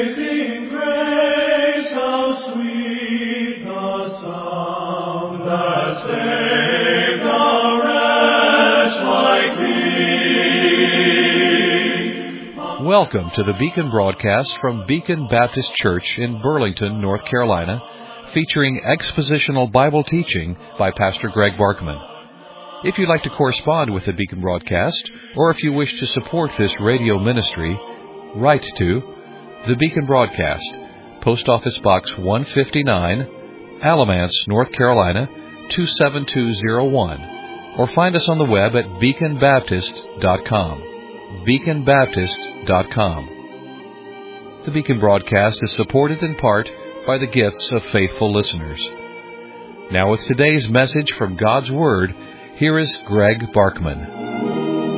Amazing grace, how sweet the sound that saved a wretch like me. Welcome to the Beacon broadcast from Beacon Baptist Church in Burlington, North Carolina, featuring expositional Bible teaching by Pastor Greg Barkman. If you'd like to correspond with the Beacon broadcast, or if you wish to support this radio ministry, write to the Beacon Broadcast, Post Office Box 159, Alamance, North Carolina 27201, or find us on the web at beaconbaptist.com. beaconbaptist.com. The Beacon Broadcast is supported in part by the gifts of faithful listeners. Now with today's message from God's Word, here is Greg Barkman.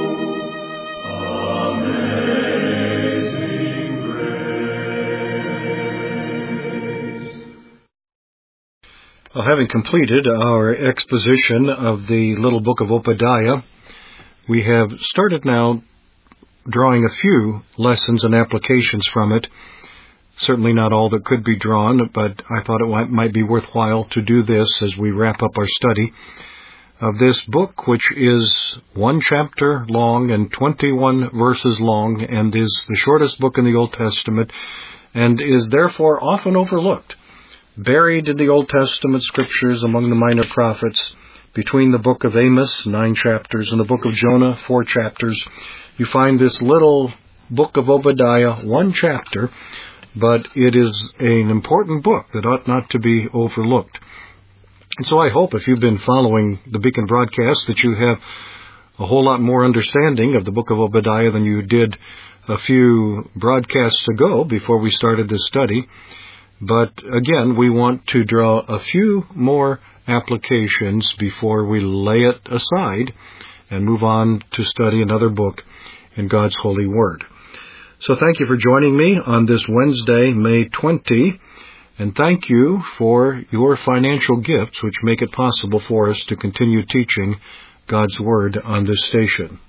Well, having completed our exposition of the little book of Obadiah, we have started now drawing a few lessons and applications from it. Certainly not all that could be drawn, but I thought it might be worthwhile to do this as we wrap up our study of this book, which is 1 chapter long and 21 verses long, and is the shortest book in the Old Testament, and is therefore often overlooked. Buried in the Old Testament scriptures among the minor prophets, between the book of Amos, 9 chapters, and the book of Jonah, 4 chapters, you find this little book of Obadiah, 1 chapter, but it is an important book that ought not to be overlooked. And so I hope if you've been following the Beacon broadcast that you have a whole lot more understanding of the book of Obadiah than you did a few broadcasts ago before we started this study. But again, we want to draw a few more applications before we lay it aside and move on to study another book in God's holy Word. So thank you for joining me on this Wednesday, May 20, and thank you for your financial gifts which make it possible for us to continue teaching God's Word on this station.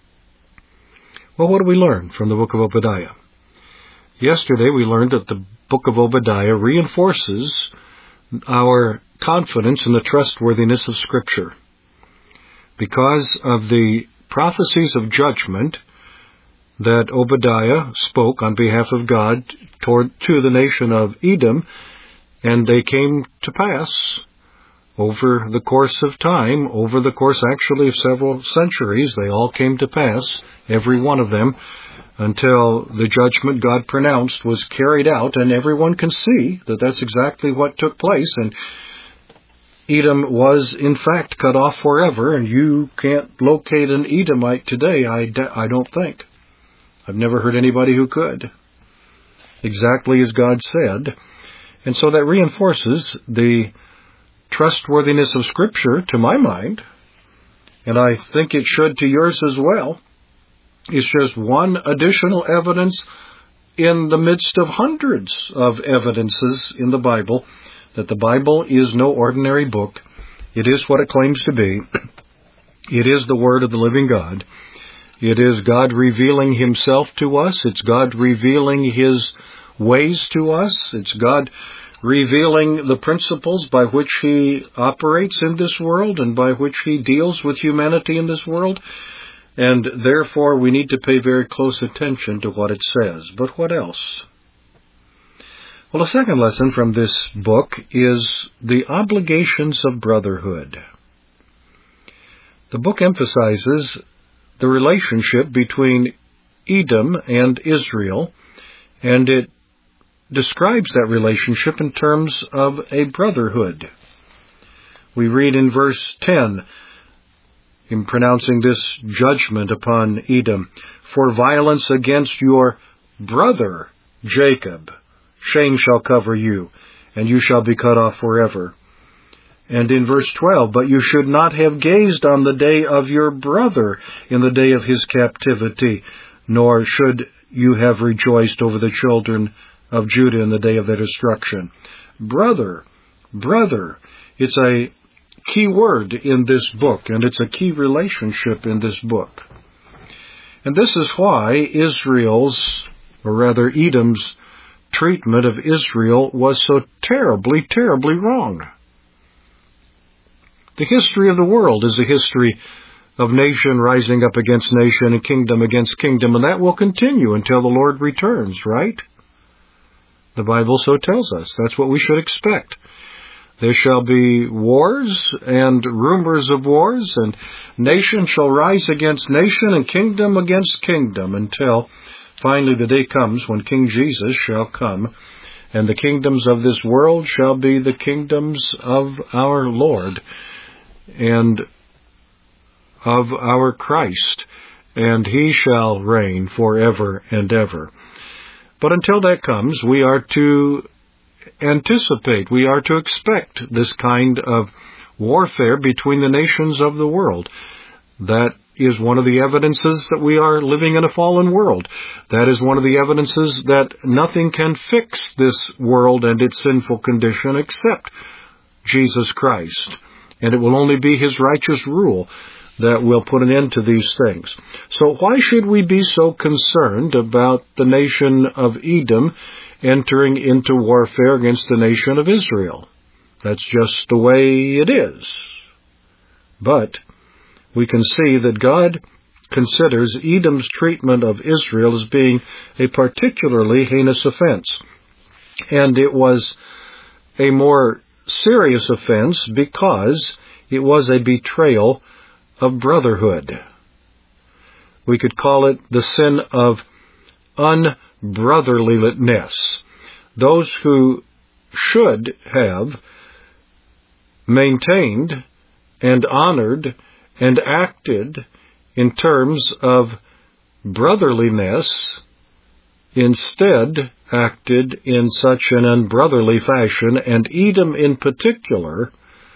Well, what do we learn from the book of Obadiah? Yesterday we learned that the book of Obadiah reinforces our confidence in the trustworthiness of Scripture. Because of the prophecies of judgment that Obadiah spoke on behalf of God to the nation of Edom, and they came to pass over the course of time, over the course actually of several centuries. They all came to pass, every one of them, until the judgment God pronounced was carried out, and everyone can see that that's exactly what took place. And Edom was, in fact, cut off forever, and you can't locate an Edomite today, I don't think. I've never heard anybody who could. Exactly as God said. And so that reinforces the trustworthiness of Scripture to my mind, and I think it should to yours as well. It's just one additional evidence in the midst of hundreds of evidences in the Bible that the Bible is no ordinary book. It is what it claims to be. It is the Word of the living God. It is God revealing Himself to us. It's God revealing His ways to us. It's God revealing the principles by which He operates in this world and by which He deals with humanity in this world. And therefore we need to pay very close attention to what it says. But what else? Well, a second lesson from this book is the obligations of brotherhood. The book emphasizes the relationship between Edom and Israel, and it describes that relationship in terms of a brotherhood. We read in verse 10, in pronouncing this judgment upon Edom, "For violence against your brother Jacob, shame shall cover you, and you shall be cut off forever." And in verse 12, "But you should not have gazed on the day of your brother in the day of his captivity, nor should you have rejoiced over the children of Judah in the day of their destruction." Brother, it's a key word in this book, and it's a key relationship in this book. And this is why Edom's treatment of Israel was so terribly, terribly wrong. The history of the world is a history of nation rising up against nation and kingdom against kingdom, and that will continue until the Lord returns, right? The Bible so tells us. That's what we should expect. There shall be wars and rumors of wars, and nation shall rise against nation and kingdom against kingdom, until finally the day comes when King Jesus shall come, and the kingdoms of this world shall be the kingdoms of our Lord and of our Christ, and He shall reign forever and ever. But until that comes, we are to anticipate, we are to expect this kind of warfare between the nations of the world. That is one of the evidences that we are living in a fallen world. That is one of the evidences that nothing can fix this world and its sinful condition except Jesus Christ. And it will only be His righteous rule that will put an end to these things. So why should we be so concerned about the nation of Edom entering into warfare against the nation of Israel? That's just the way it is. But we can see that God considers Edom's treatment of Israel as being a particularly heinous offense. And it was a more serious offense because it was a betrayal of brotherhood. We could call it the sin of unbrotherliness. Those who should have maintained and honored and acted in terms of brotherliness instead acted in such an unbrotherly fashion, and Edom in particular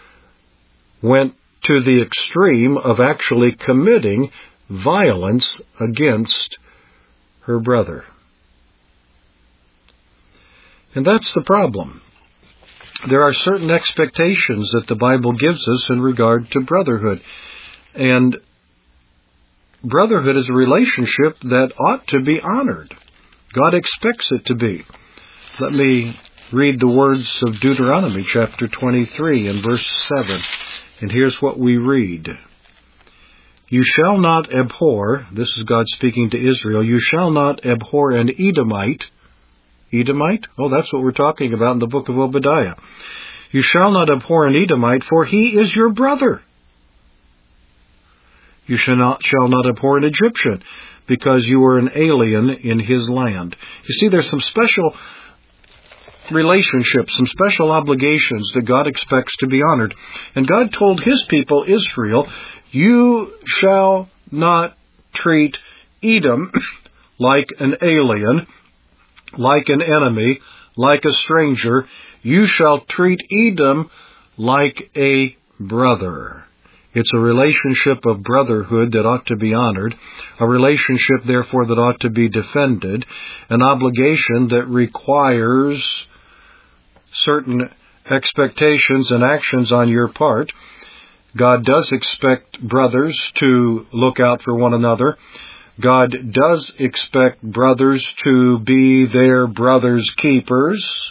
went to the extreme of actually committing violence against her brother. And that's the problem. There are certain expectations that the Bible gives us in regard to brotherhood. And brotherhood is a relationship that ought to be honored. God expects it to be. Let me read the words of Deuteronomy chapter 23 and verse 7. And here's what we read. You shall not abhor, this is God speaking to Israel, you shall not abhor an Edomite. Edomite? Oh, that's what we're talking about in the book of Obadiah. You shall not abhor an Edomite, for he is your brother. You shall not abhor an Egyptian, because you are an alien in his land. You see, there's some special relationships, some special obligations that God expects to be honored. And God told His people, Israel, you shall not treat Edom like an alien, like an enemy, like a stranger. You shall treat Edom like a brother. It's a relationship of brotherhood that ought to be honored, a relationship, therefore, that ought to be defended, an obligation that requires certain expectations and actions on your part. God does expect brothers to look out for one another. God does expect brothers to be their brother's keepers.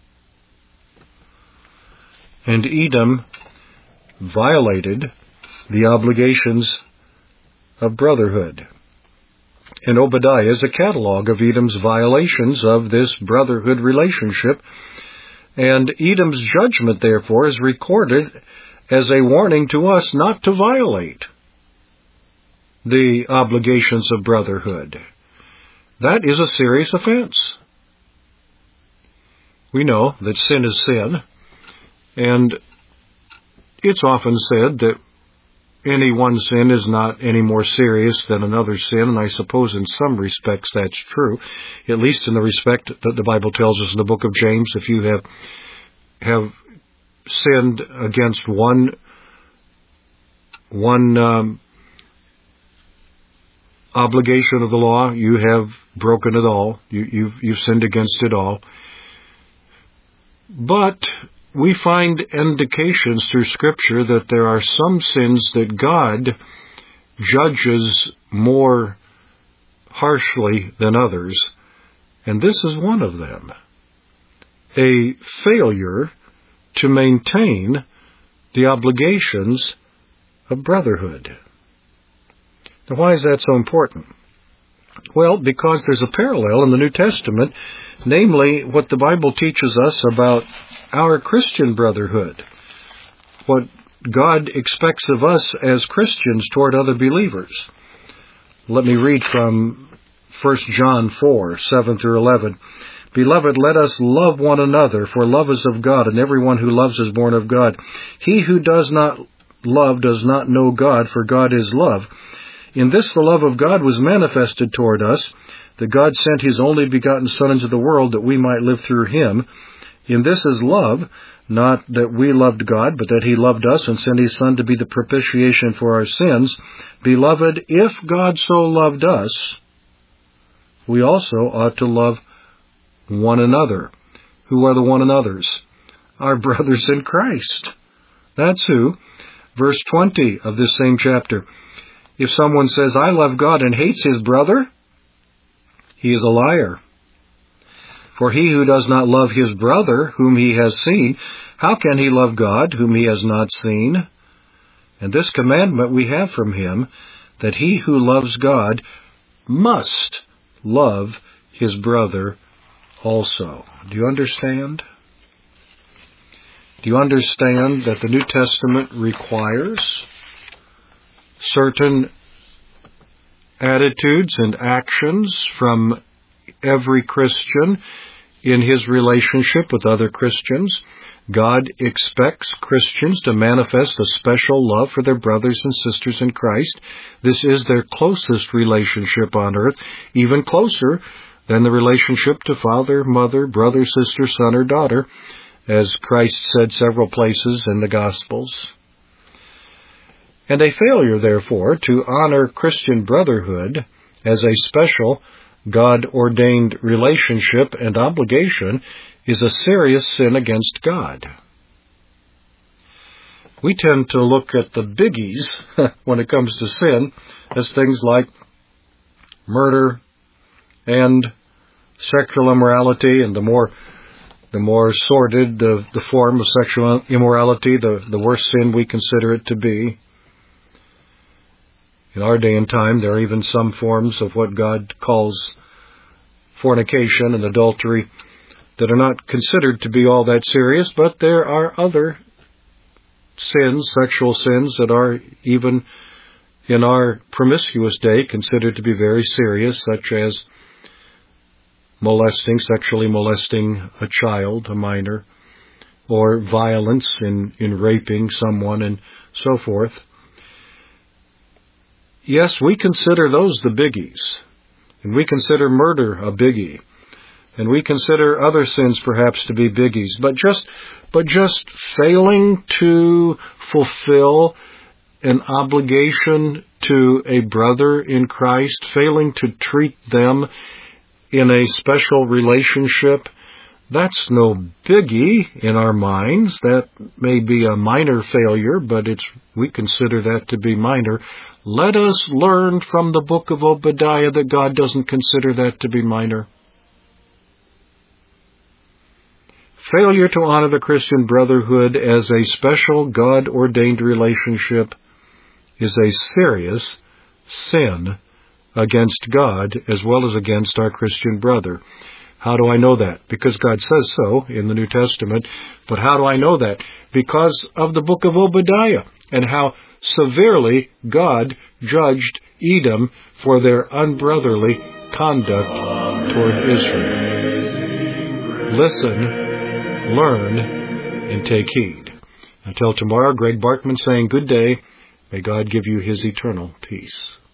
And Edom violated the obligations of brotherhood. And Obadiah is a catalog of Edom's violations of this brotherhood relationship. And Edom's judgment, therefore, is recorded as a warning to us not to violate the obligations of brotherhood. That is a serious offense. We know that sin is sin, and it's often said that any one sin is not any more serious than another sin, and I suppose in some respects that's true, at least in the respect that the Bible tells us in the book of James. If you have sinned against one obligation of the law, you have broken it all. You've sinned against it all. But we find indications through Scripture that there are some sins that God judges more harshly than others, and this is one of them. a failure to maintain the obligations of brotherhood. Now, why is that so important? Well, because there's a parallel in the New Testament, namely what the Bible teaches us about our Christian brotherhood, what God expects of us as Christians toward other believers. Let me read from 1 John 4, 7 through 11. Beloved, let us love one another, for love is of God, and everyone who loves is born of God. He who does not love does not know God, for God is love. In this the love of God was manifested toward us, that God sent His only begotten Son into the world that we might live through Him. In this is love, not that we loved God, but that He loved us and sent His Son to be the propitiation for our sins. Beloved, if God so loved us, we also ought to love one another. Who are the one another's? Our brothers in Christ. That's who. Verse 20 of this same chapter. If someone says, I love God and hates his brother, he is a liar. For he who does not love his brother whom he has seen, how can he love God whom he has not seen? And this commandment we have from him, that he who loves God must love his brother also. Do you understand? Do you understand that the New Testament requires certain attitudes and actions from every Christian in his relationship with other Christians? God expects Christians to manifest a special love for their brothers and sisters in Christ. This is their closest relationship on earth, even closer than the relationship to father, mother, brother, sister, son, or daughter, as Christ said several places in the Gospels. And a failure, therefore, to honor Christian brotherhood as a special God-ordained relationship and obligation is a serious sin against God. We tend to look at the biggies when it comes to sin as things like murder and sexual immorality, and the more sordid the form of sexual immorality, the worse sin we consider it to be. In our day and time, there are even some forms of what God calls fornication and adultery that are not considered to be all that serious, but there are other sins, sexual sins, that are even in our promiscuous day considered to be very serious, such as sexually molesting a child, a minor, or violence in raping someone, and so forth. Yes, we consider those the biggies, and we consider murder a biggie, and we consider other sins perhaps to be biggies, but just failing to fulfill an obligation to a brother in Christ, failing to treat them in a special relationship, that's no biggie in our minds. That may be a minor failure, but we consider that to be minor. Let us learn from the book of Obadiah that God doesn't consider that to be minor. Failure to honor the Christian brotherhood as a special God-ordained relationship is a serious sin against God as well as against our Christian brother. How do I know that? Because God says so in the New Testament. But how do I know that? Because of the book of Obadiah and how severely God judged Edom for their unbrotherly conduct toward Israel. Listen, learn, and take heed. Until tomorrow, Greg Barkman saying good day. May God give you His eternal peace.